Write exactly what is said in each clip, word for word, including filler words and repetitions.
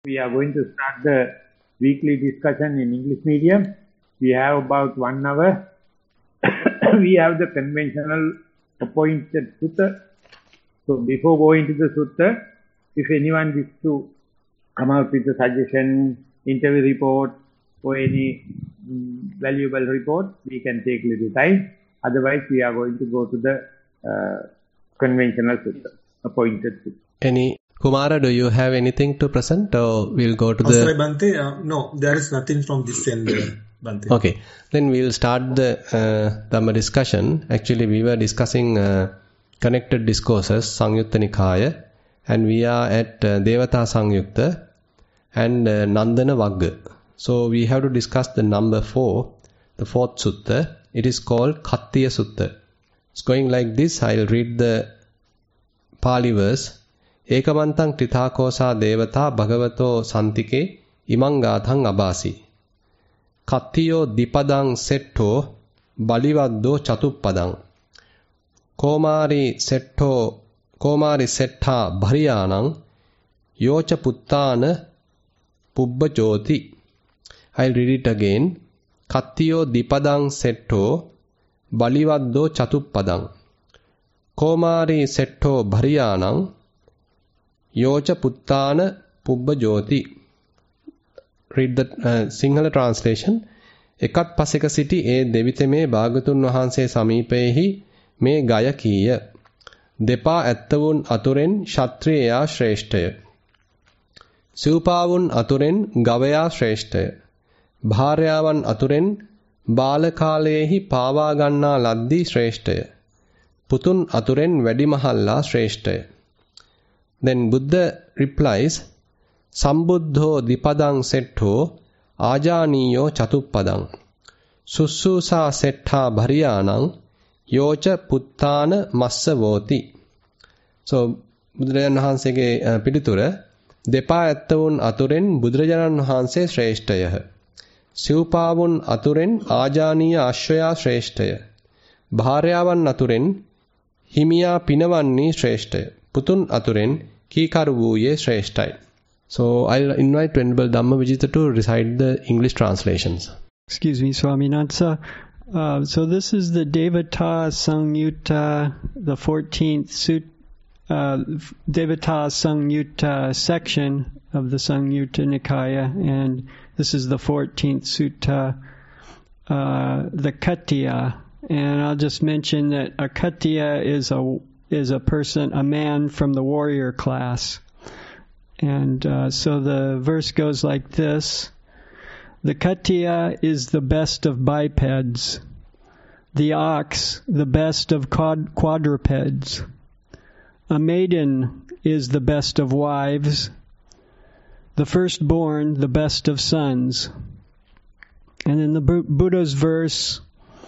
We are going to start the weekly discussion in English medium. We have about one hour. We have the conventional appointed sutta. So before going to the sutta, if anyone wishes to come out with a suggestion, interview report, or any um, valuable report, we can take little time. Otherwise, we are going to go to the uh, conventional sutta, appointed sutta. Any Kumara, do you have anything to present, or we'll go to oh, the... Sorry, Bhante. Uh, no, there is nothing from this end, uh, Bhante. Okay, then we'll start the uh, Dhamma discussion. Actually, we were discussing uh, connected discourses, Sangyutta Nikaya, and we are at uh, Devata Sangyutta and uh, Nandana Vagga. So we have to discuss the number four, the fourth sutta. It is called Kattiya Sutta. It's going like this. I'll read the Pali verse. Ekamantang trithakosa devata bhagavato santike imang gathang abasi. Kattiyo dipadang setto balivaddo chatuppadang. Komari setto komari setta bhariyanang yocha puttana pubbajoti. I'll read it again. Kattiyo dipadang setto balivaddo chatuppadang. Komari setto bhariyanang yocha puttana pubbajoti. Read the uh, Sinhala translation. Ekat paseka siti e deviteme bhagatuන් wahanse samීපයෙහි මේ ගය කීය. දෙපා ඇත්තවුන් අතුරෙන් ක්ෂත්‍රියයා ශ්‍රේෂ්ඨය. සිව්පාවුන් අතුරෙන් ගවයා ශ්‍රේෂ්ඨය. භාර්යාවන් අතුරෙන් බාල කාලයේහි පාවා ගන්නා ලද්දී ශ්‍රේෂ්ඨය. පුතුන් අතුරෙන් වැඩිමහල්ලා ශ්‍රේෂ්ඨය. Then Buddha replies, Sambuddho dipadang setto ajaniyo chatuppadang. Sussusa setta bhariyanang yocha puttana massavoti. So, Buddhajan Wahansege uh, පිළිතුර දෙපා ඇත්තවුන් අතුරෙන් බුදුරජාණන් වහන්සේ ශ්‍රේෂ්ඨය. සිව්පාවුන් අතුරෙන් ආජානීය අශ්වයා ශ්‍රේෂ්ඨය. භාර්යාවන් අතුරෙන් හිමියා පිනවන්නේ ශ්‍රේෂ්ඨය. Putun aturen kikaruvuye shreshtai. So I'll invite Venerable Dhammavijita to recite the English translations. Excuse me, Swaminatha. Uh, so this is the Devata Sangyutta, the fourteenth sut, uh, Devata Sangyutta section of the Sangyutta Nikaya, and this is the fourteenth sutta, uh, the Kattiya. And I'll just mention that a Kattiya is a is a person, a man from the warrior class. And uh, so the verse goes like this. The Kattiya is the best of bipeds. The ox, the best of quad- quadrupeds. A maiden is the best of wives. The firstborn, the best of sons. And in the Bu- Buddha's verse,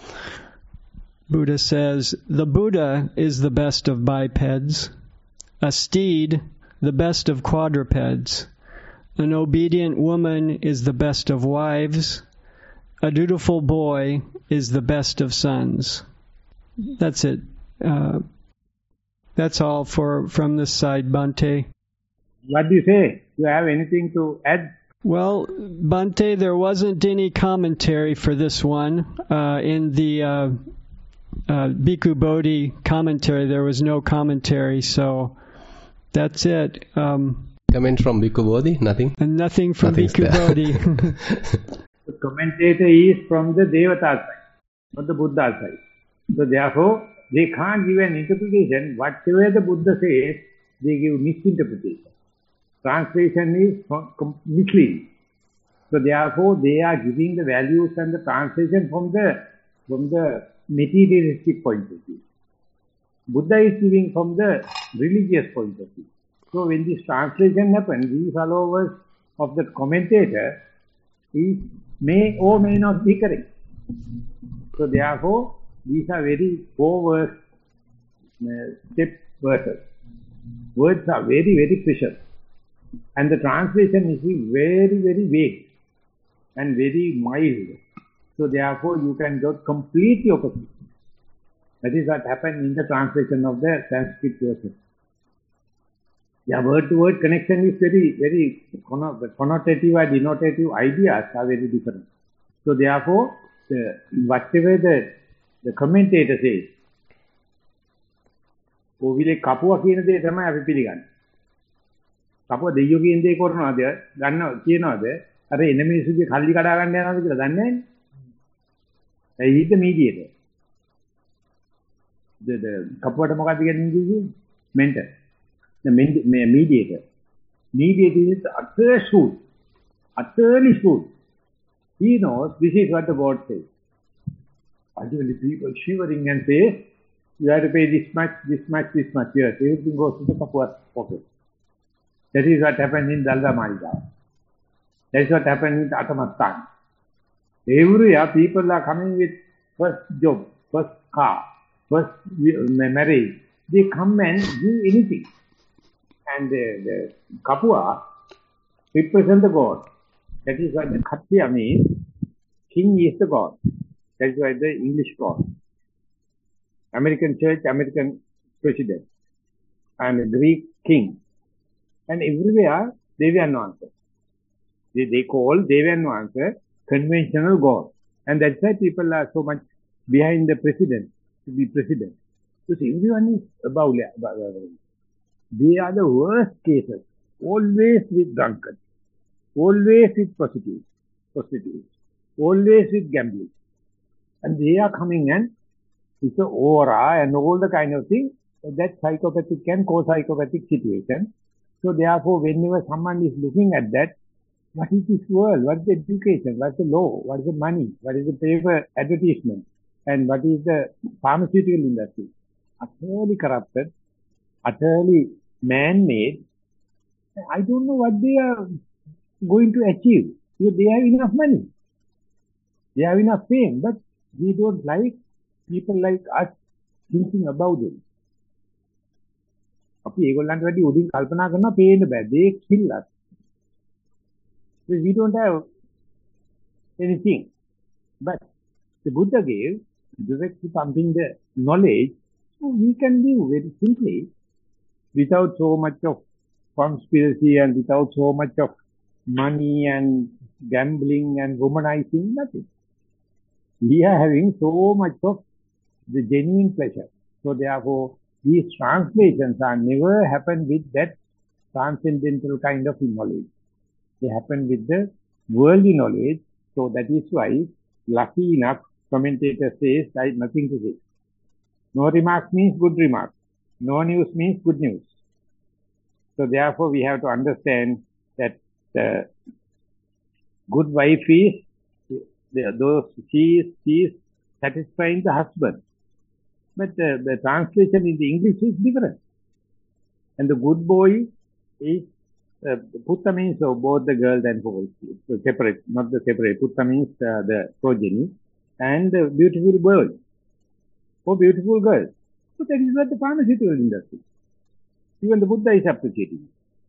Buddha says, the Buddha is the best of bipeds, a steed the best of quadrupeds, an obedient woman is the best of wives, a dutiful boy is the best of sons. That's it. Uh, that's all for from this side, Bhante. What do you say? Do you have anything to add? Well, Bhante, there wasn't any commentary for this one uh, in the uh, Uh, Bhikkhu Bodhi commentary. There was no commentary, so that's it. Um, Comment from Bhikkhu Bodhi? Nothing? And nothing from Nothing's Bhikkhu there. Bodhi. The commentator is from the Devata side, not the Buddha side. So therefore, they can't give an interpretation. Whatever the Buddha says, they give misinterpretation. Translation is misleading. So therefore, they are giving the values and the translation from the from the materialistic point of view. Buddha is giving from the religious point of view. So when this translation happens, these followers of the commentator is may or may not be correct. So therefore, these are very poor verse, uh, step verses. Words are very, very precious. And the translation is very, very vague and very mild. So therefore, you can get completely opposite. That is what happened in the translation of the Sanskrit verses. Yeah, word-to-word connection is very, very connotative or denotative ideas are very different. So therefore, the, whatever the, the commentator says, කොවිලේ කපුවා කියන දේ තමයි අපි පිළිගන්නේ. කපුවා දෙයියෝ කියන දේ කරනවාද ගන්න කියනවාද අර එන මිනිස්සුගේ කල්ලි කඩා ගන්න යනවාද කියලා දන්නේ නැහැ. He's the mediator. The, the කපුවට මොකක්ද කියන්නේ? Mentor. The mediator. Mediator is utter truth. Utterly truth. He knows this is what the God says. Ultimately people shivering and say, you have to pay this much, this much, this much. Yes, everything goes to the kapua's pocket. That is what happened in Dalda Malda. That is what happened in Atamastan. Every year people are coming with first job, first car, first marriage. They come and give anything. And the, the Kapua represents the God. That is why the Khattiya means king is the God. That is why the English God. American church, American president. And a Greek king. And everywhere, Devi and no answer. They, they call Devi and no answer conventional God. And that's why people are so much behind the president, to be president. Because everyone is above, above, above. They are the worst cases. Always with drunkards. Always with prostitutes. Prostitutes. Always with gambling. And they are coming and it's an aura and all the kind of thing. That psychopathic can cause psychopathic situation. So therefore, whenever someone is looking at that, what is this world? What is the education? What is the law? What is the money? What is the paper advertisement? And what is the pharmaceutical industry? Utterly corrupted, utterly man-made. I don't know what they are going to achieve. Because they have enough money. They have enough fame. But we don't like people like us thinking about it. අපි ඒගොල්ලන්ට වැඩි උඩින් කල්පනා කරනවා පේන්න බෑ. They kill us. We don't have anything. But the Buddha gave, directly pumping the knowledge, so we can live very simply without so much of conspiracy and without so much of money and gambling and womanizing, nothing. We are having so much of the genuine pleasure. So therefore, these translations are never happen with that transcendental kind of knowledge. They happen with the worldly knowledge. So that is why, lucky enough, commentator says, I have nothing to say. No remark means good remark. No news means good news. So therefore, we have to understand that the good wife is, the, those, she is, she is satisfying the husband. But the, the translation in the English is different. And the good boy is, uh, Putta means so both the girls and boys. So separate, not the separate. Putta means uh, the progeny. And the beautiful girl. Oh, beautiful girl. So that is what the pharmaceutical industry. Even the Buddha is appreciating.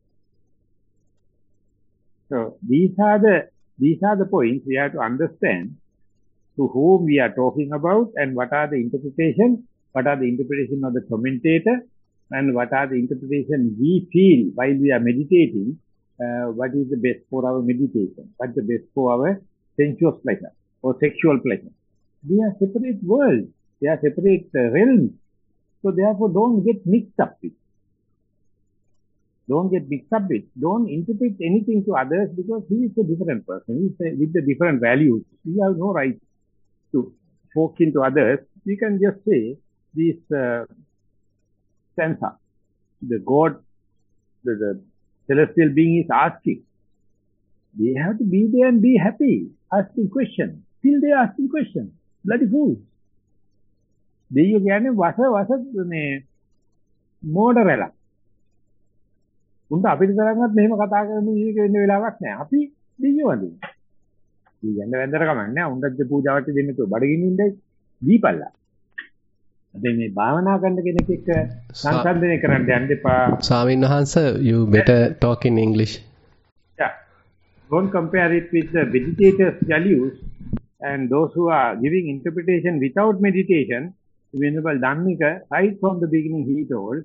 So these are the, these are the points we have to understand to whom we are talking about and what are the interpretations, what are the interpretation of the commentator, and what are the interpretation we feel while we are meditating, uh, what is the best for our meditation, what is the best for our sensuous pleasure or sexual pleasure. They are separate worlds, they are separate uh, realms. So therefore don't get mixed up with. Don't get mixed up with. Don't interpret anything to others because he is a different person. He is a, with the different values. We have no right to poke into others. We can just say, this uh, Sansa, the God, the, the celestial being is asking. They have to be there and be happy, asking questions. Still they are asking questions. Bloody fools. දෙයියෝ කියන්නේ වස වස මේ මෝඩරලා. උන්ට අපිට තරම්වත් මෙහෙම කතා කරන ජීවිත වෙන්න වෙලාවක් නැහැ. අපි දෙයියෝ වඳින්න. ඊයන්න වැන්දර කමන්නේ නැහැ. උන්ට පූජාවට දෙන්න තෝ බඩගිනින්දයි දීපල්ලා. දැන් මේ භාවනා කරන කෙනෙක් එක්ක සංසන්දනය කරන්න යන්න එපා. ස්වාමීන් වහන්සේ, you better talk in English. Yeah. Don't compare it with the meditators' values and those who are giving interpretation without meditation. Venerable Dhammika, right from the beginning he told,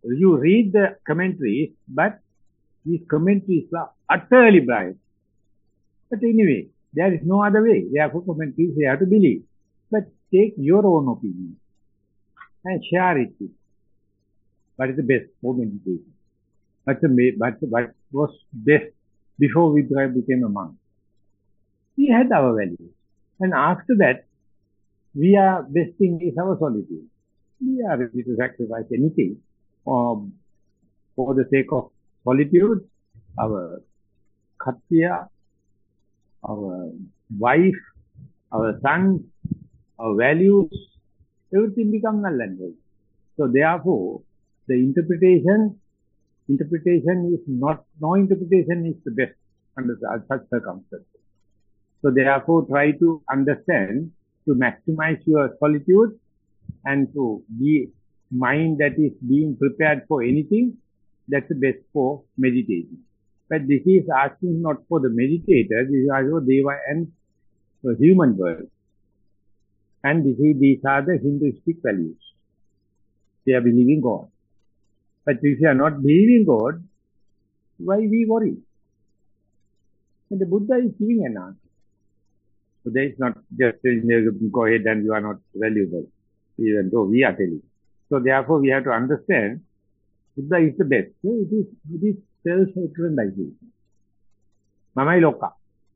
you read the commentaries, but these commentaries are utterly blind. But anyway, there is no other way. Therefore, commentaries you have to believe. But take your own opinion and share it with. What is the best for meditation? What's the, what, what was best before we became a monk? We had our values. And after that, we are best thing is our solitude. We are ready to sacrifice anything um, for the sake of solitude, our khattiya, our wife, our sons, our values, everything becomes null and void. So therefore, the interpretation, interpretation is not, no interpretation is the best under such circumstances. So therefore, try to understand, to maximize your solitude and to be mind that is being prepared for anything, that's the best for meditation. But this is asking not for the meditator, this is also Deva and the human world. And this is, these are the Hinduistic values. They are believing God. But if you are not believing God, why we worry? And the Buddha is giving an answer. So there is not just saying, go ahead and you are not valuable, even though we are telling. So therefore we have to understand, Buddha is the best. So it is, it is self-actualization. Mamai Loka.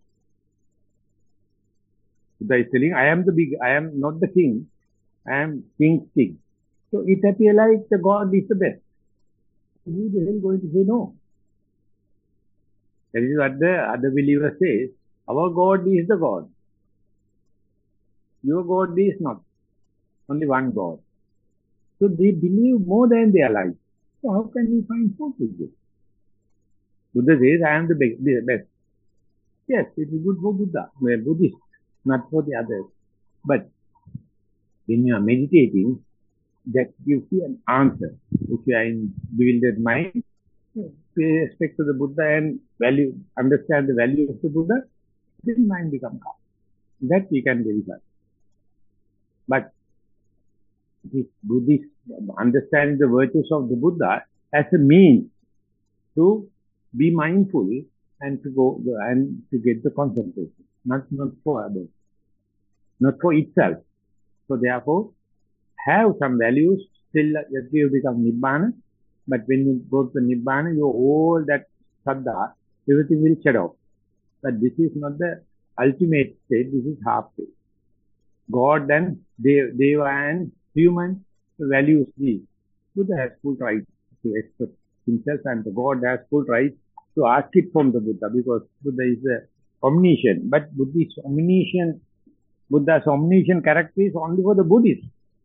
Buddha is telling, I am the big, I am not the king, I am king's king. So it appears like the God is the best. Who the hell is going to say no? That is what the other believer says. Our God is the God. Your God is not. Only one God. So they believe more than their life. So how can we find fault with this? Buddha says, I am the best. Yes, it is good for Buddha. We are Buddhist, not for the others. But when you are meditating, that gives you an answer. If you are in bewildered mind, pay respect to the Buddha and value, understand the value of the Buddha, then mind becomes calm. That we can verify. But this Buddhist understanding the virtues of the Buddha as a means to be mindful and to go and to get the concentration, not not for others, not for itself. So therefore, have some values till you become Nibbana. But when you go to Nibbana, you all that Saddha, everything will shed off. But this is not the ultimate state. This is half state. God and Deva and human values these. Buddha has full right to express himself and the God has full right to ask it from the Buddha because Buddha is a omniscient. But Buddha's omniscient, Buddha's omniscient character is only for the Buddhists.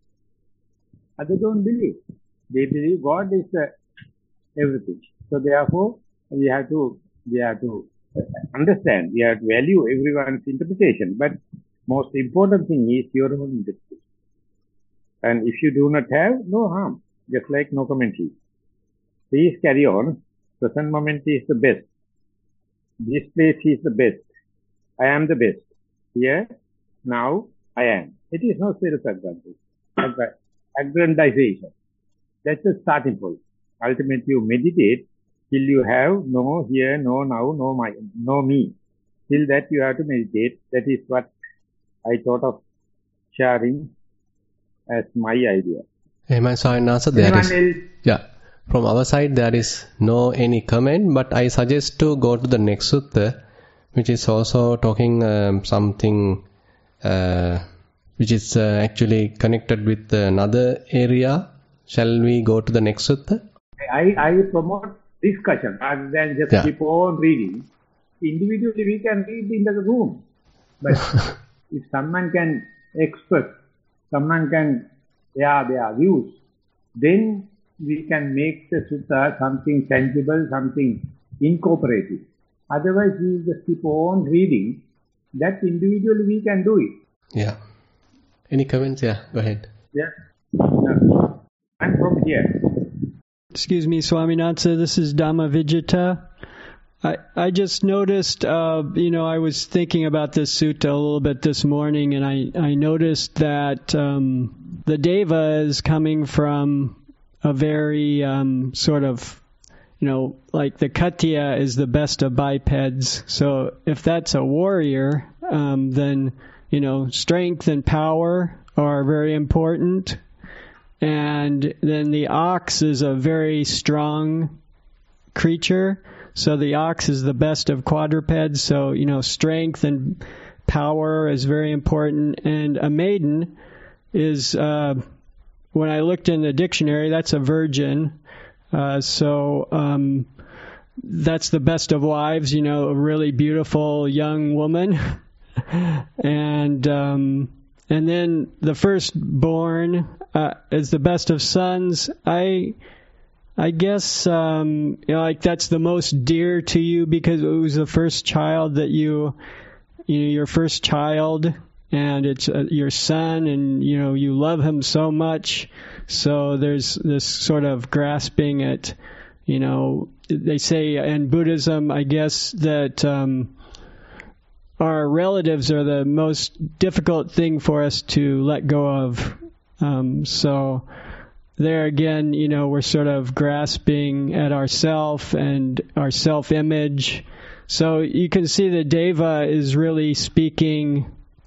Others don't believe. They believe God is uh, everything. So therefore, we have to, we have to understand, we have to value everyone's interpretation. But most important thing is your own interpretation. And if you do not have, no harm. Just like no commentary. Please carry on. Present moment is the best. This place is the best. I am the best. Here, now, I am. It is not self-aggrandization. Aggrandization. That's the starting point. Ultimately, you meditate till you have no here, no now, no my, no me. Till that you have to meditate. That is what I thought of sharing as my idea. Amen. So in answer, there is, yeah, from our side there is no any comment, but I suggest to go to the next sutta, which is also talking um, something uh, which is uh, actually connected with another area. Shall we go to the next sutta? I, I promote discussion rather than just yeah. keep on reading. Individually we can read in the room, but if someone can express, someone can share their views, then we can make the sutta something tangible, something incorporated. Otherwise, we just keep on reading. That individually we can do it. Yeah. Any comments? Yeah, go ahead. Yeah. No. I'm from here. Excuse me, Swaminatha. This is Dhamma Vijita. I, I just noticed, uh, you know, I was thinking about this sutta a little bit this morning, and I, I noticed that um, the deva is coming from a very um, sort of, you know, like the Khattiya is the best of bipeds. So if that's a warrior, um, then, you know, strength and power are very important. And then the ox is a very strong creature. So the ox is the best of quadrupeds. So, you know, strength and power is very important. And a maiden is, uh, when I looked in the dictionary, that's a virgin. Uh, so um, that's the best of wives, you know, a really beautiful young woman. and um, and then the firstborn uh, is the best of sons. I I guess um, you know, like that's the most dear to you because it was the first child that you, you know, your first child, and it's uh, your son, and you know you love him so much. So there's this sort of grasping at, you know, they say in Buddhism, I guess, that um, our relatives are the most difficult thing for us to let go of. Um, so there again, you know, we're sort of grasping at ourself and our self-image. So you can see that Deva is really speaking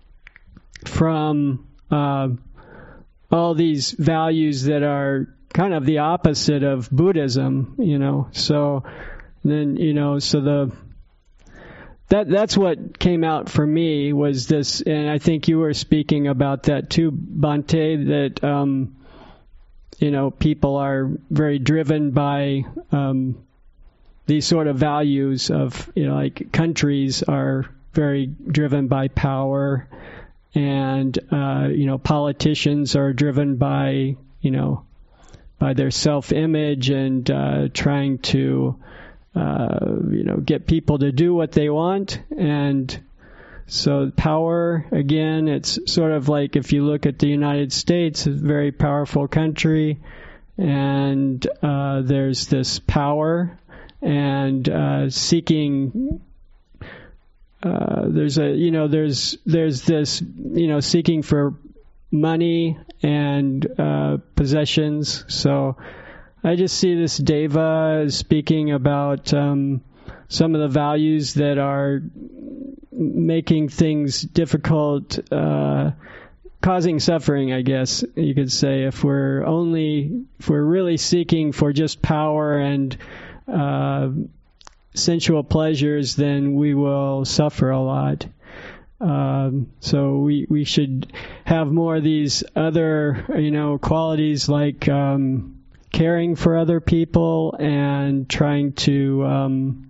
from uh, all these values that are kind of the opposite of Buddhism, you know. So then, you know, so the that that's what came out for me was this, and I think you were speaking about that too, Bhante, that um, you know, people are very driven by um, these sort of values of, you know, like countries are very driven by power. And, uh, you know, politicians are driven by, you know, by their self-image and uh, trying to, uh, you know, get people to do what they want. And so power, again, it's sort of like if you look at the United States, it's a very powerful country. And uh, there's this power and uh, seeking... Uh, there's a, you know, there's there's this, you know, seeking for money and uh, possessions. So I just see this Deva speaking about um, some of the values that are making things difficult, uh, causing suffering, I guess you could say, if we're only, if we're really seeking for just power and uh, sensual pleasures, then we will suffer a lot. Um, so we we should have more of these other, you know, qualities like um, caring for other people and trying to um,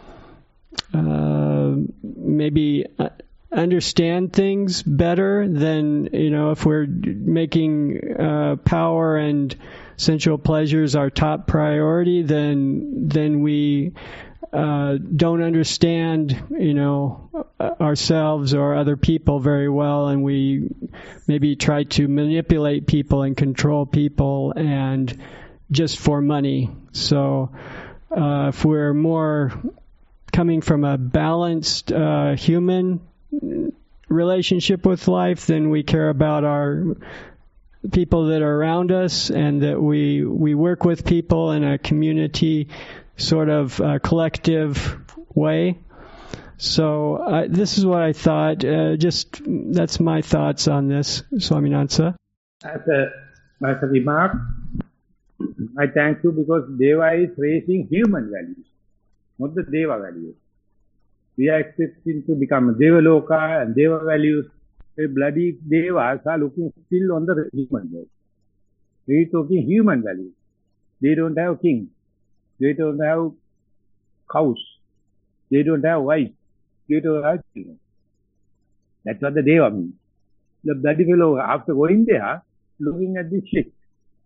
uh, maybe understand things better than, you know, if we're making uh, power and sensual pleasures our top priority, then then we Uh, don't understand, you know, ourselves or other people very well, and we maybe try to manipulate people and control people and just for money. So uh, if we're more coming from a balanced uh, human relationship with life, then we care about our people that are around us, and that we we work with people in a community sort of uh, collective way. So uh, this is what I thought. Uh, just that's my thoughts on this, Swaminatha. As a, as a remark, I thank you because Deva is raising human values, not the Deva values. We are expecting to become Devaloka and Deva values. The bloody Devas are looking still on the human values. We are talking human values. They don't have kings. They don't have cows. They don't have wives. They don't have children. That's what the Deva means. The bloody fellow, after going there, looking at this shit,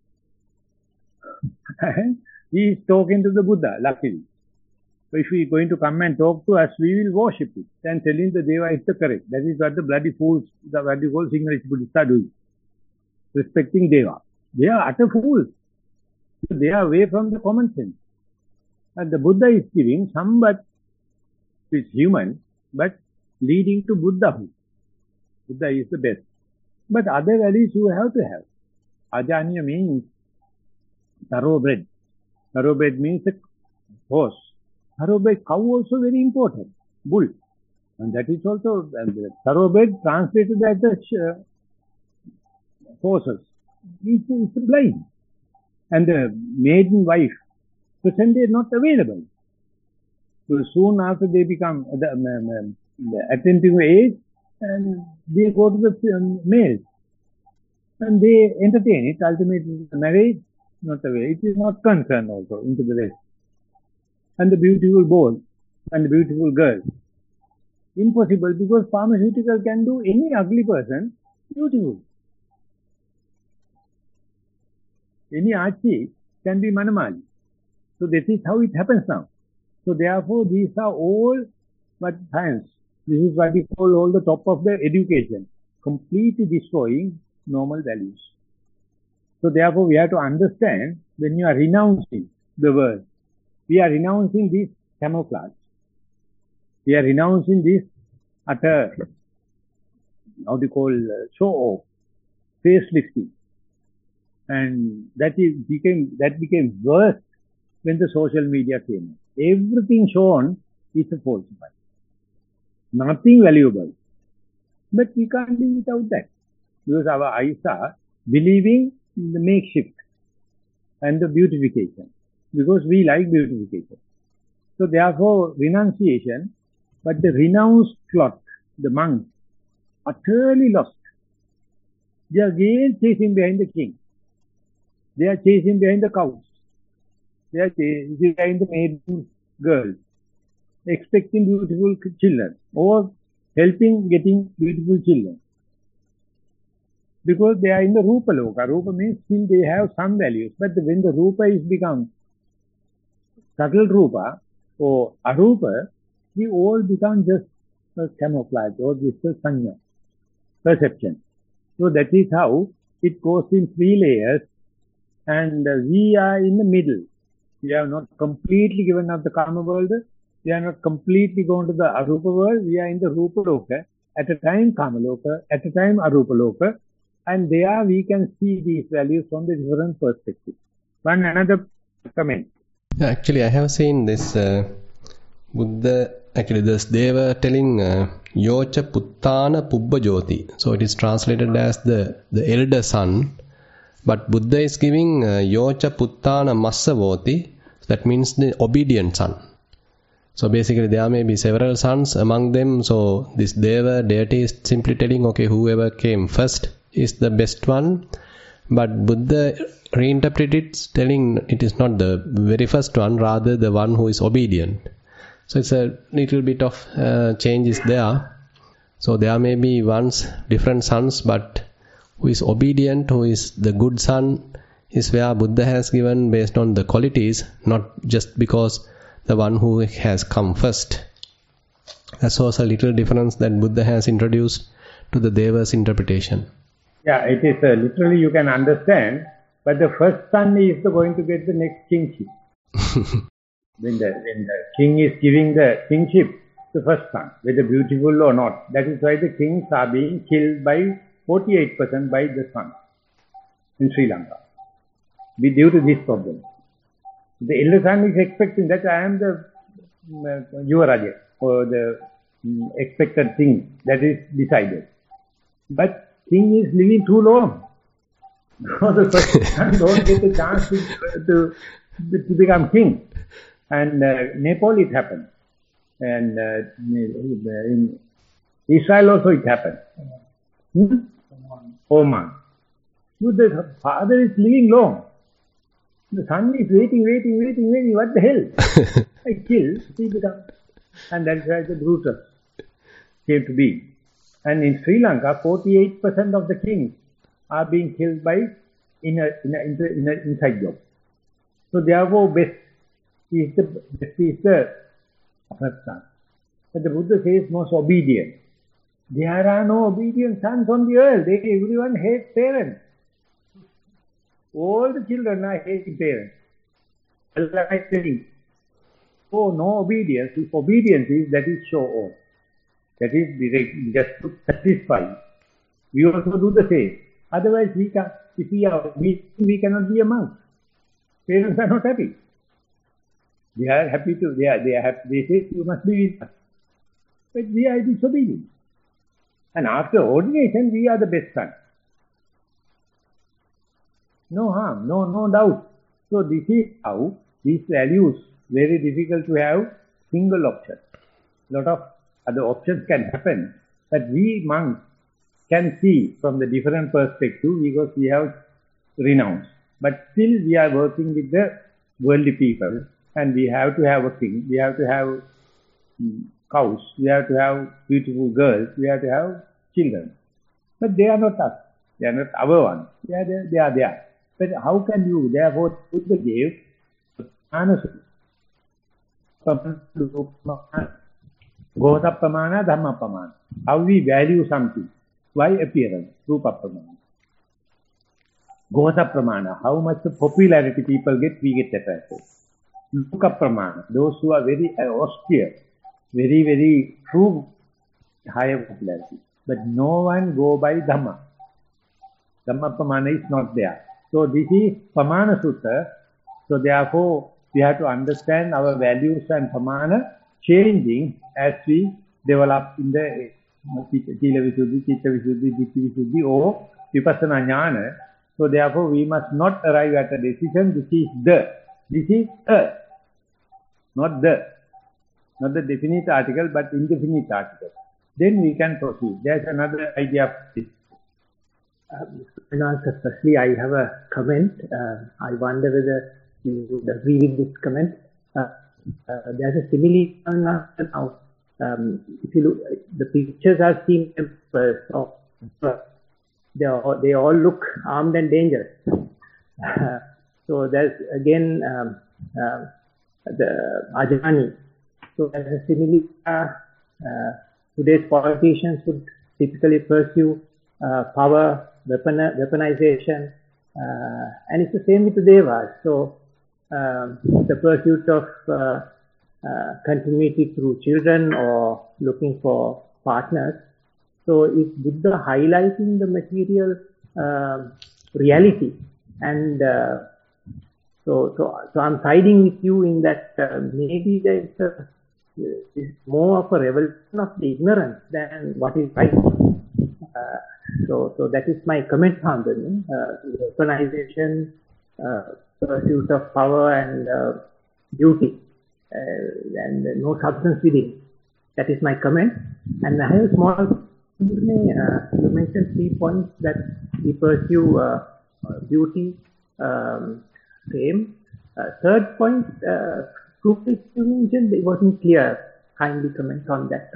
he is talking to the Buddha, luckily. So if he is going to come and talk to us, we will worship it and telling the Deva is the correct. That is what the bloody fools, the bloody whole English Buddhists are doing. Respecting Deva. They are utter fools. They are away from the common sense. And the Buddha is giving somewhat which is human, but leading to Buddhahood. Buddha is the best. But other values you have to have. Ajanya means thoroughbred. Thoroughbred means a horse. Thoroughbred cow also very important. Bull. And that is also, uh, thoroughbred translated as a uh, horses. It's, it's blind. And the maiden wife, present day not available. So soon after they become the, um, um, the attentive age, and they go to the um, males. And they entertain it. Ultimately, marriage, not away. It is not concerned also into the rest. And the beautiful boy and the beautiful girl. Impossible, because pharmaceutical can do any ugly person beautiful. Any archie can be Manamali. So that is how it happens now. So therefore, these are all what science. This is what we call all the top of the education. Completely destroying normal values. So therefore, we have to understand when you are renouncing the world, we are renouncing this camouflage. We are renouncing this utter, how do you call, uh, show off, facelifting. And that is became, that became worse when the social media came. Everything shown is a falsified. Nothing valuable. But we can't live without that. Because our eyes are believing in the makeshift and the beautification. Because we like beautification. So therefore, renunciation, but the renounced lot, the monks, utterly lost. They are again chasing behind the king. They are chasing behind the cows. They are chasing behind the maiden girls, expecting beautiful children or helping getting beautiful children. Because they are in the Rupa Loka. Rupa means still they have some values. But when the Rupa is become subtle Rupa or Arupa, we all become just a camouflage or just a sanya, perception. So that is how it goes in three layers, and uh, we are in the middle. We have not completely given up the Kama world. We are not completely gone to the Arupa world. We are in the Rupa Loka, at a time Kama Loka, at a time Arupa Loka, and there we can see these values from the different perspectives. One another comment. Actually, I have seen this uh, Buddha. Actually, this they were telling uh, Yocha Puttana Pubba Jyoti. So it is translated as the, the elder son. But Buddha is giving uh, Yocha Puttana Massavoti. That means the obedient son. So basically there may be several sons among them. So this Deva deity is simply telling, okay, whoever came first is the best one. But Buddha reinterpreted it, telling it is not the very first one, rather the one who is obedient. So it's a little bit of uh, changes there. So there may be once different sons, but who is obedient, who is the good son, is where Buddha has given based on the qualities, not just because the one who has come first. That's also a little difference that Buddha has introduced to the Deva's interpretation. Yeah, it is uh, literally you can understand, but the first son is the, going to get the next kingship. when, the, when the king is giving the kingship, the first son, whether beautiful or not. That is why the kings are being killed by forty-eight percent by the son in Sri Lanka. Be due to this problem. The elder son is expecting that I am the uh, Yuvaraja, or the um, expected thing that is decided. But king is living too long. So the first son don't get a chance to, to, to become king. And uh, Nepal it happened. And uh, in Israel also it happened. Hmm? Oman. So the father is living long. The son is waiting, waiting, waiting, waiting. What the hell? I kill, he becomes. And that's why the Brutus came to be. And in Sri Lanka, forty-eight percent of the kings are being killed by in a, in a, in a, in a inside job. So therefore, best is the best is the first son. But the Buddha says most obedient. There are no obedient sons on the earth. They, everyone hates parents. All the children are hating parents. Allah is telling, oh, no obedience. If obedience is, that is show off. That is just to satisfy. We also do the same. Otherwise, we can, if we are, we, we cannot be a monk. Parents are not happy. They are happy to, they are, they are happy, they say, you must be with us. But we are disobedient. And after ordination, we are the best sons. No harm, no, no doubt. So this is how these values, very difficult to have single option. Lot of other options can happen, but we monks can see from the different perspective because we have renounced. But still we are working with the worldly people, and we have to have a king, we have to have cows, we have to have beautiful girls, we have to have children. But they are not us, they are not our ones, they are there, they are there. But how can you, therefore, Buddha gave Anasutta, Gota Pramana, Dhamma Pramana. How we value something. Why appearance? Rupa Pramana. Gota Pramana. How much popularity people get, we get attracted. Loka Pramana. Those who are very austere, very, very true, higher popularity. But no one go by Dhamma. Dhamma Pramana is not there. So this is Pramana Sutta. So therefore, we have to understand our values and Pramana changing as we develop in the Sila Visuddhi, Chitta Visuddhi, Ditthi Visuddhi or Vipassana Jnana. So therefore, we must not arrive at a decision, this is the, this is a, not the, not the definite article, but indefinite article. Then we can proceed. There's another idea of this. Uh, firstly, I have a comment. Uh, I wonder whether you would agree with this comment. Uh, uh, there's a simile now. Um, if you look, the pictures are seen first. Uh, they all, they all look armed and dangerous. Uh, so there's again um, uh, the Ajani. So there's a simile. Uh, uh, today's politicians would typically pursue uh, power, weapon, weaponization, uh, and it's the same with the Devas. So um, the pursuit of uh, uh, continuity through children or looking for partners. So is Buddha highlighting the material uh, reality? And uh, so, so, so I'm siding with you in that uh, maybe there is a, is more of a revelation of the ignorance than what is right. Uh, so, so that is my comment on the uh, weaponization, uh, pursuit of power and uh, beauty, uh, and no substance within. That is my comment. And I have a small, uh, you mentioned three points that we pursue uh, beauty, um, fame. Uh, third point, uh, you mentioned it wasn't clear. Kindly comment on that.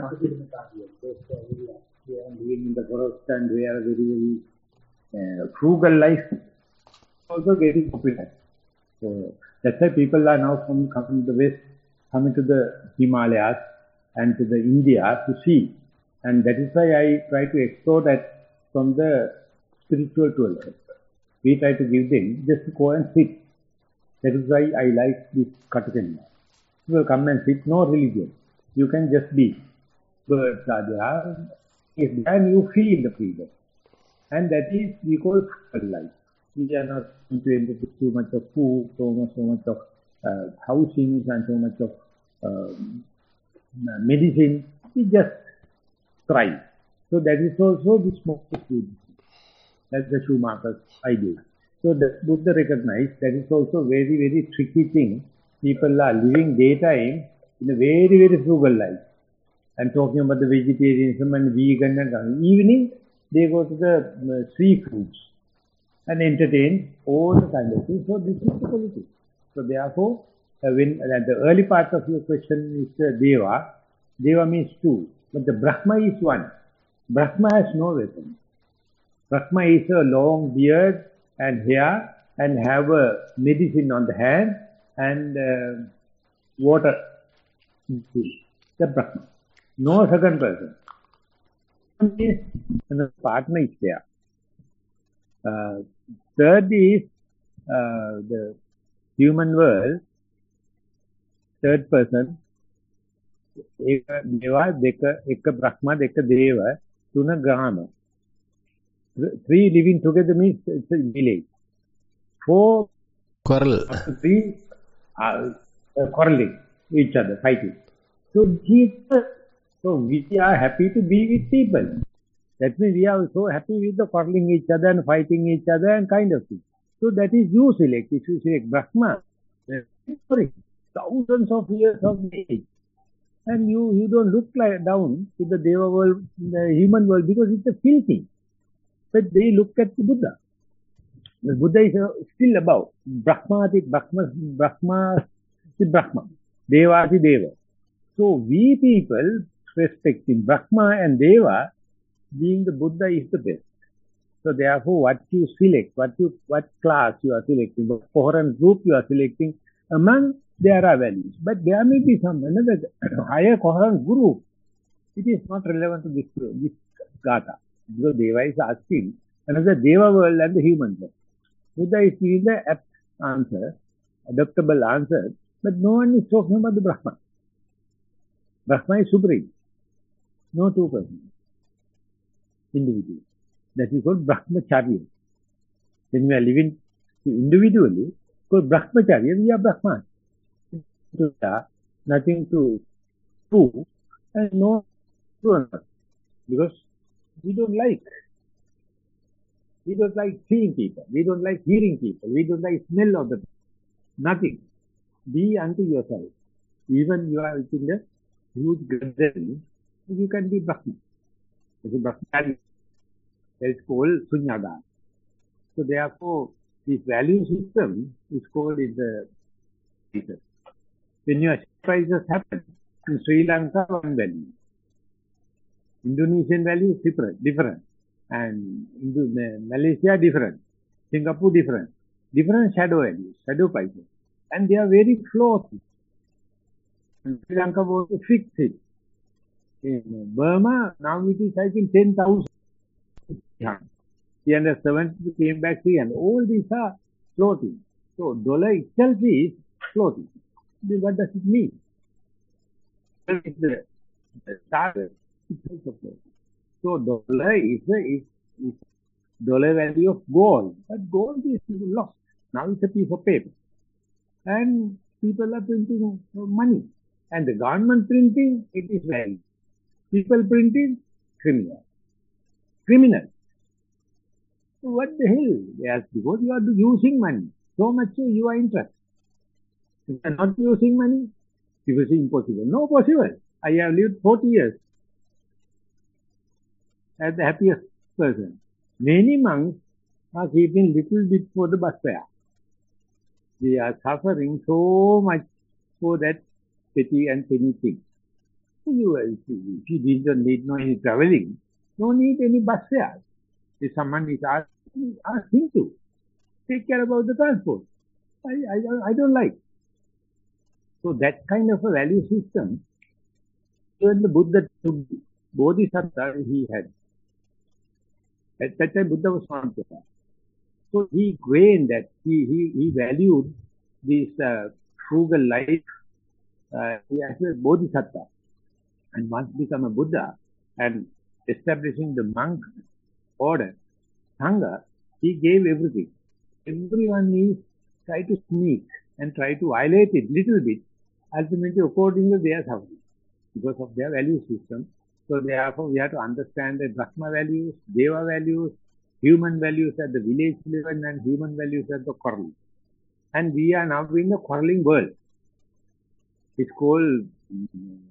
We are living in the forest and we are very, very uh, frugal life. Also very popular. So that's why people are now from, coming to the west, coming to the Himalayas and to the India to see. And that is why I try to explore that from the spiritual to life. We try to give them just to go and sit. That is why I like this Katakanya. You will come and sit, no religion. You can just be. Birds are there. If then you feel the freedom. And that is we call life. We are not into too much of food, so much, so much of uh, housings and so much of uh, medicine. We just thrive. So that is also this most food. That's the Schumacher's idea. So the Buddha recognized that is also very, very tricky thing. People are living daytime in a very, very frugal life. And talking about the vegetarianism and vegan and evening, they go to the uh, sea foods and entertain all the kind of things. So this is the politics. So therefore, uh, when uh, the early part of your question is uh, Deva, Deva means two, but the Brahma is one. Brahma has no weapon. Brahma is a long beard and hair and have a medicine on the hand and uh, water. The Brahma. No second person. And the partner is there. Uh, third is uh, the human world. Third person. Eka Deva, Deka, Eka Brahma, Deka Deva, Tuna Grama. Three living together means it's a village. Four Quarrel. Not to be uh, uh, quarreling each other, fighting. So Jesus, so we are happy to be with people. That means we are so happy with the quarreling each other and fighting each other and kind of thing. So that is you select. If you select Brahma, sorry, thousands of years of age, and you, you don't look like down to the Deva world, the human world, because it's a filthy. But they look at the Buddha. The Buddha is uh, still above. Brahmati, Brahma, Brahma, the Brahma. Devati Deva. So we people respecting Brahma and Deva, being the Buddha is the best. So therefore, what you select, what you, what class you are selecting, what coherent group you are selecting, among there are values. But there may be some another higher coherent group. It is not relevant to this, this Gatha. Because Deva is asking another Deva world and the human world. Buddha is giving the apt answer, adaptable answer, but no one is talking about the Brahma. Brahma is supreme. No two persons. Individual. That is called Brahmacharya. When we are living individually, called Brahmacharya, we are Brahma. Nothing to prove and no true because we don't like. We don't like seeing people. We don't like hearing people. We don't like smell of the nothing. Be unto yourself. Even you are within the huge gathering, you can be Brahma. It's a Brahma. It's called Sunyada. So therefore, this value system is called in the Jesus. When your surprises happen, in Sri Lanka, one value. Indonesian value is different, different. And Indo Malaysia different. Singapore different. Different shadow values, shadow prices. And they are very floaty. In Sri Lanka was fixed it. In Burma, now it is I think ten thousand. three hundred seventy came back three and all these are floating. So dollar itself is floating. What does it mean? It's the, the target. It's also floating. So dollar is a is, is dollar value of gold, but gold is lost. Now it's a piece of paper, and people are printing money, and the government printing it is value. People printing criminal, criminal. So what the hell? Yes, because you are using money so much so you are interested. If you are not using money, people say impossible. No, possible. I have lived forty years as the happiest person. Many monks are keeping little bit for the bus fare. They are suffering so much for that petty and penny thing. You, if you don't need no any traveling, no need any bus fare. If someone is asking, ask him to take care about the transport. I, I, I don't like. So that kind of a value system, even the Buddha took, Bodhisattva he had. At that time Buddha was not there. So he gained that, he, he, he valued this uh, frugal life uh, as a Bodhisattva. And once become a Buddha and establishing the monk order, Sangha, he gave everything. Everyone is try to sneak and try to violate it little bit, ultimately according to their suffering, because of their value system. So therefore we have to understand the Brahma values, Deva values, human values at the village level and human values at the quarrel. And we are now in the quarreling world. It's called um,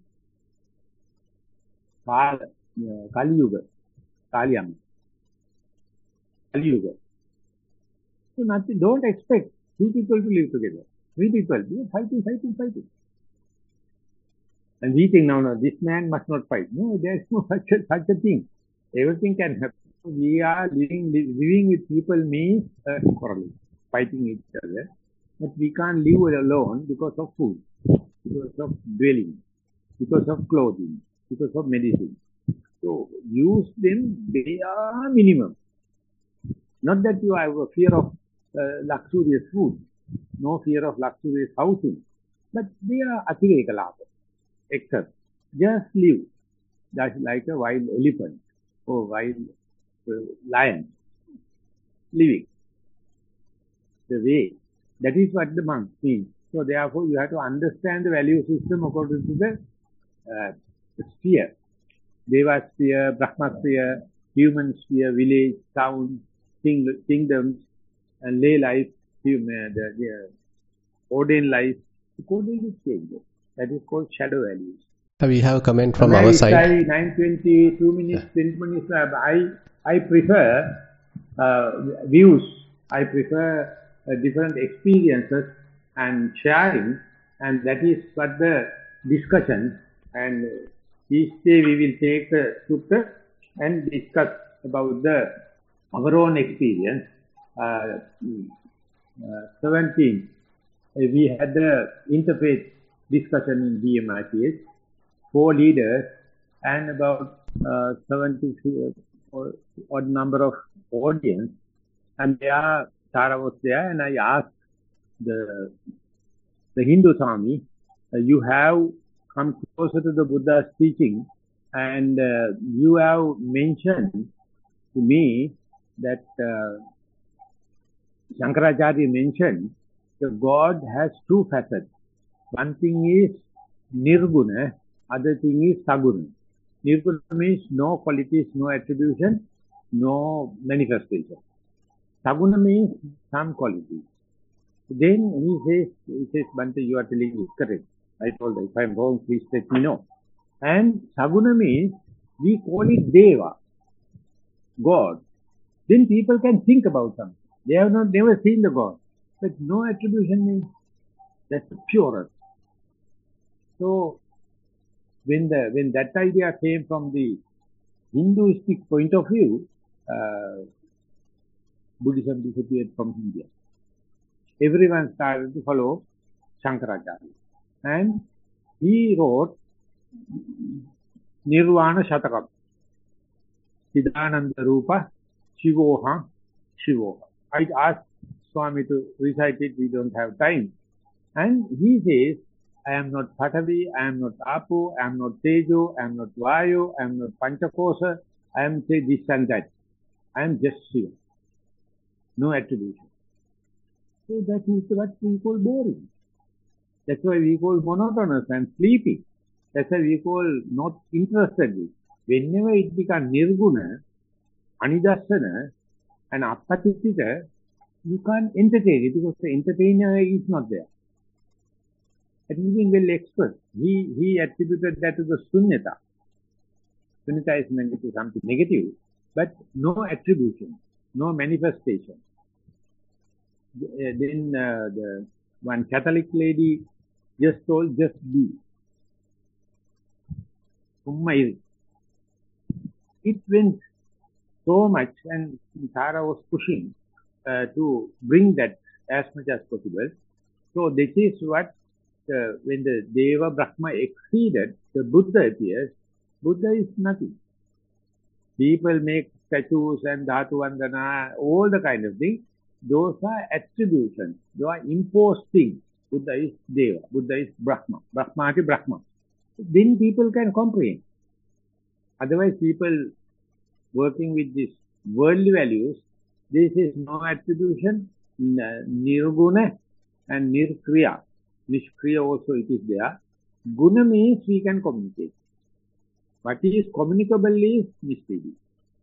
Kali Yuga, Kaliyama. Kali Yuga. So nothing, don't expect two people to live together. Three people, you know, fighting, fighting, fighting. And we think, no, no, this man must not fight. No, there is no such a, such a thing. Everything can happen. We are living, living with people means uh, quarreling, fighting each other. But we can't live alone because of food, because of dwelling, because of clothing, because of medicine. So use them, they are minimum. Not that you have a fear of uh, luxurious food, no fear of luxurious housing, but they are atireka labha, except just live. That's like a wild elephant or wild uh, lion living. The way That is what the monk means. So therefore you have to understand the value system according to the uh, sphere. Deva sphere, Brahma sphere, human sphere, village, town, king, kingdoms, and lay life, human, the, the ordained life. Accordingly changes. That is called shadow values. We have a comment from Mary our side. nine twenty, two minutes, ten minutes. I, I prefer uh, views. I prefer uh, different experiences and sharing, and that is what the discussion. And each day we will take the sutta and discuss about the our own experience. Uh, uh, seventeen, uh, we had the interfaith discussion in B M I P H. Four leaders and about uh, seventy or odd number of audience, and there Tara was there, and I asked the the Hindu Swami, uh, you have come closer to the Buddha's teaching, and uh, you have mentioned to me that uh, Shankaracharya mentioned that God has two facets. One thing is Nirguna, other thing is Saguna. Nirguna means no qualities, no attribution, no manifestation. Saguna means some qualities. Then he says, he says, Bhante, you are telling me correct. I told him, if I am wrong, please let me know. And Saguna means, we call it Deva, God. Then people can think about something. They have not never seen the God. But no attribution means that's the purest. So, when the when that idea came from the Hinduistic point of view, uh, Buddhism disappeared from India. Everyone started to follow Shankaracharya. And he wrote Nirvana Shatakam. Siddhananda Rupa Shivoha Shivoha. I asked Swami to recite it, we don't have time. And he says, I am not Patavi, I am not Apu, I am not Tejo, I am not Vayu, I am not Panchakosa, I am say this and that. I am just Shiva. No attribution. So that is what we call boring. That's why we call monotonous and sleepy. That's why we call not interested in. Whenever it becomes Nirguna, Anidassana, and Appatittita, you can't entertain it because the entertainer is not there. That is being well expressed. He, he attributed that to the sunyata. Sunyata is meant to something negative, but no attribution, no manifestation. Then uh, the one Catholic lady just told, just be. It went so much, and Tara was pushing uh, to bring that as much as possible. So this is what, uh, when the Deva Brahma exceeded, the Buddha appears. Buddha is nothing. People make statues and Dhatu Vandana, all the kind of things. Those are attributions. Those are imposed things. Buddha is Deva. Buddha is Brahma. Brahma is Brahma. Then people can comprehend. Otherwise, people working with these worldly values, this is no attribution, nirguna and nirkriya. Nishkriya also it is there. Guna means we can communicate. What is communicable is misleading.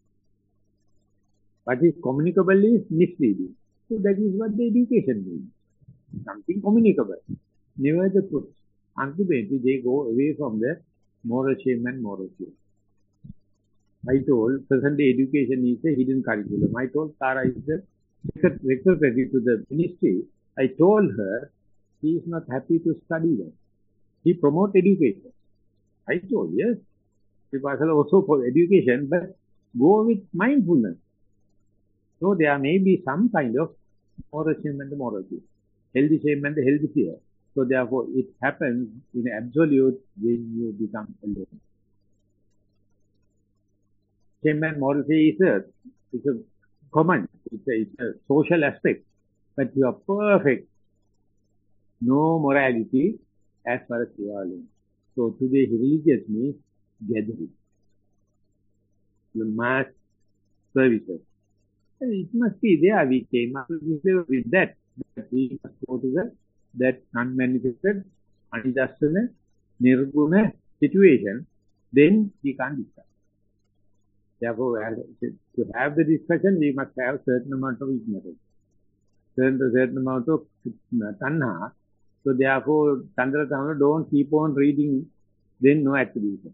What is communicable is misleading. So that is what the education means. Something communicable. Never the truth. Ultimately, they go away from the moral shame and moral shame. I told, present day education is a hidden curriculum. I told Tara is the secretary to the ministry. I told her, he is not happy to study that. He promotes education. I told, yes, Vipassana also for education, but go with mindfulness. So there may be some kind of moral shame and the moral fear. Healthy shame and the healthy fear. So therefore, it happens in absolute when you become alone. Shame and moral fear is a, it's a common, it's a, it's a social aspect. But you are perfect. No morality as far as you are alone. So today religious means gathering. The mass services. It must be there. We came up with that. that we must go to the, that non-manifested, anidasana, nirguna situation, then we can't discuss. Therefore, to have the discussion, we must have certain amount of ignorance, certain, certain amount of tanha. So therefore, Chandra Tamana, don't keep on reading, then no attribution.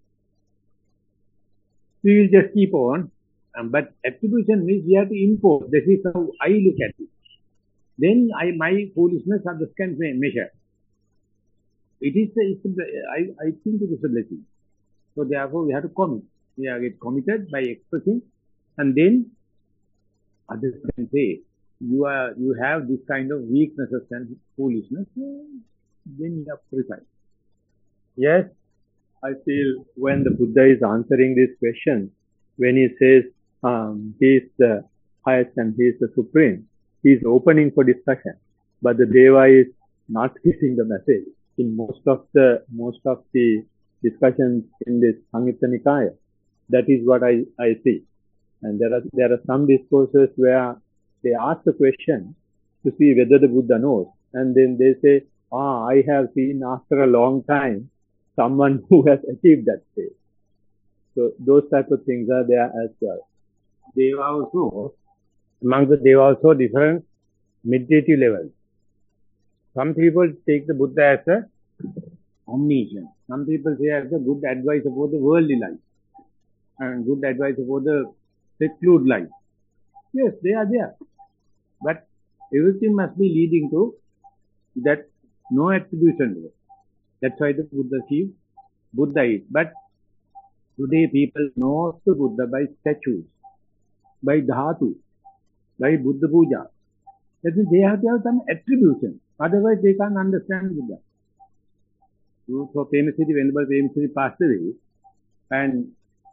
We will just keep on, um, but attribution means we have to import. This is how I look at it. Then I, my foolishness others can measure. It is, a, it's a, I, I think it is a blessing. So therefore, we have to commit. We have to get committed by expressing, and then others can say, you are, you have this kind of weaknesses and foolishness, then you are precise. Yes, I feel when the Buddha is answering this question, when he says um, he is the highest and he is the supreme, he is opening for discussion, but the Deva is not getting the message. In most of the most of the discussions in this Samyutta Nikaya, that is what I, I see. And there are there are some discourses where they ask the question to see whether the Buddha knows, and then they say, ah, I have seen after a long time someone who has achieved that state. So those type of things are there as well. Deva also, among the Deva also different meditative levels. Some people take the Buddha as a omniscient. Some people say as a good advice about the worldly life and good advice about the secluded life. Yes, they are there. But everything must be leading to that no attribution. That's why the Buddha sees Buddha is. But today people know the Buddha by statues, by dhatu, by Buddha puja. That means they have to have some attribution. Otherwise they can't understand Buddha. So famous city, Venerable famous city passed away, and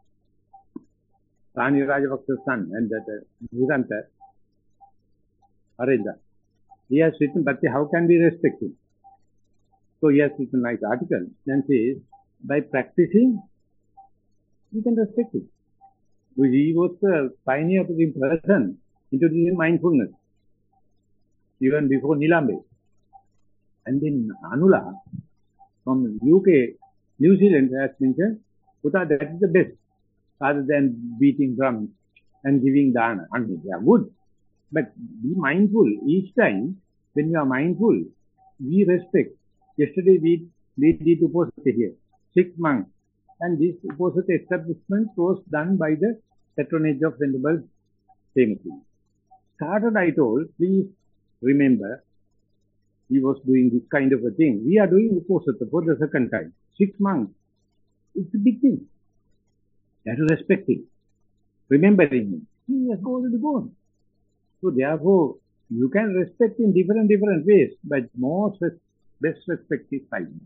Rani Rajapaksa's son and that uh, Niranta, Arendra, he has written, but how can we respect him? So he has written a nice article and says, by practicing, we can respect him. He was the pioneer of the person introducing mindfulness, even before Nilambe. And then Anula, from U K, New Zealand has mentioned, Buddha, that is the best, rather than beating drums and giving dana. I mean, they are good. But be mindful. Each time, when you are mindful, we respect. Yesterday, we, we did Uposatha here, six months. And this Uposatha establishment was done by the patronage of Venerable famously. Started, I told, please remember, he was doing this kind of a thing. We are doing Uposatha for the second time. Six months. It's a big thing. You have to respect him. Remembering him. He has already gone. So therefore, you can respect in different, different ways, but most best respect is silence.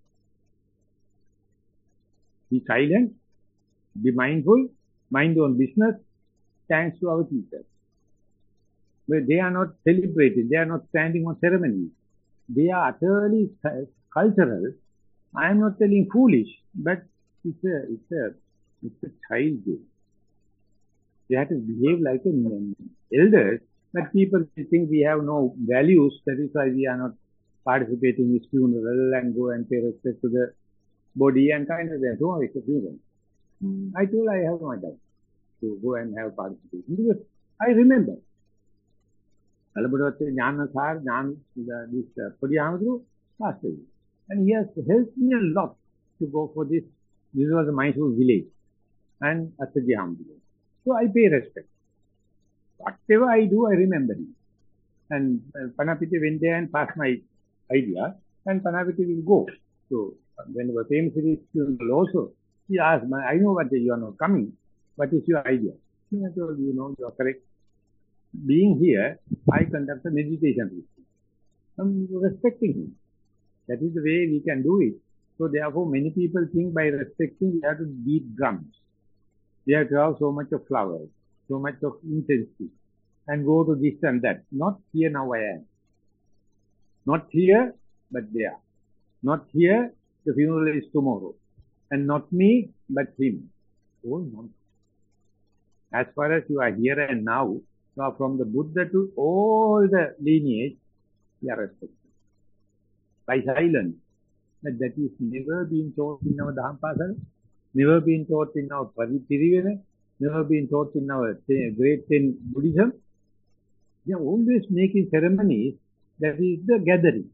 Be silent, be mindful, mind on business, thanks to our teachers. But they are not celebrated, they are not standing on ceremonies. They are utterly cultural. I am not telling foolish, but it's a, it's a, it's a child game. They have to behave like an elders, but people think we have no values. That is why we are not participating in his funeral and go and pay respect to the body and kind of that. Oh, it's a funeral. Mm. I told I have no doubt to go and have participation because I remember. Alabudate Jnana Sar, Jnana, this Padiyamadru passed away. And he has helped me a lot to go for this. This was a Mysore village and Asajyam village. So I pay respect. Whatever I do, I remember him. And uh, Panapiti went there and passed my idea, and Panapiti will go. So when the famous city also, he asked, I know what you are not coming. What is your idea? I told you know, you are correct. Being here, I conduct a meditation. I'm respecting him. That is the way we can do it. So therefore, many people think by respecting, we have to beat drums. We have to have so much of flowers, so much of intensity, and go to this and that. Not here now I am. Not here, but there. Not here, the funeral is tomorrow. And not me, but him. Oh, no. As far as you are here and now, So from the Buddha to all the lineage, we are respected. By silence. But that is never been taught in our Dhampasala, never been taught in our Paripirivana, never been taught in our great ten Buddhism. They are always making ceremonies that is the gathering.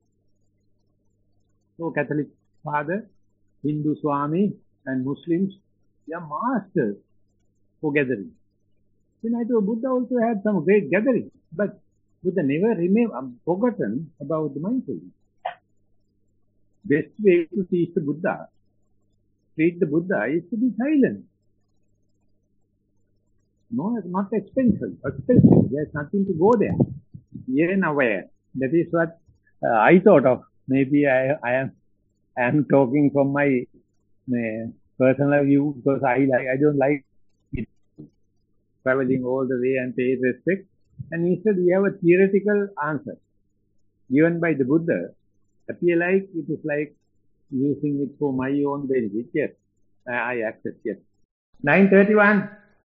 So Catholic father, Hindu Swami and Muslims, they are masters for gathering. Then I thought Buddha also had some great gathering, but Buddha never remained um, forgotten about the mindfulness. Best way to teach the Buddha, treat the Buddha is to be silent. No, not expensive. Expensive. There's nothing to go there. Even aware. That is what uh, I thought of. Maybe I, I am, I am talking from my uh, personal view because I like, I don't like it, traveling all the way and pay respect. And instead we have a theoretical answer given by the Buddha. Appear like it is like using it for my own benefit. Yes, I accept. Yes. nine thirty-one.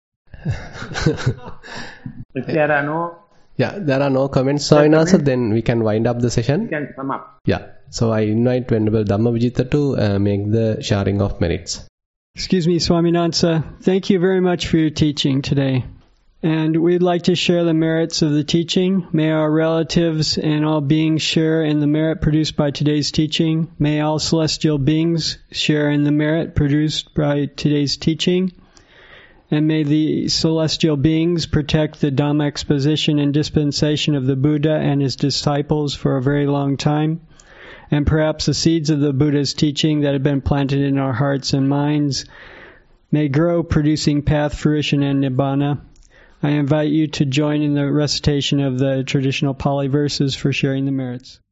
If there are no yeah, there are no comments, Swaminatha, then we can wind up the session. We can sum up. Yeah. So I invite Venerable Dhammavijita to uh, make the sharing of merits. Excuse me, Swaminatha. Thank you very much for your teaching today. And we'd like to share the merits of the teaching. May our relatives and all beings share in the merit produced by today's teaching. May all celestial beings share in the merit produced by today's teaching. And may the celestial beings protect the Dhamma exposition and dispensation of the Buddha and his disciples for a very long time. And perhaps the seeds of the Buddha's teaching that have been planted in our hearts and minds may grow, producing path, fruition, and nibbana. I invite you to join in the recitation of the traditional Pali verses for sharing the merits.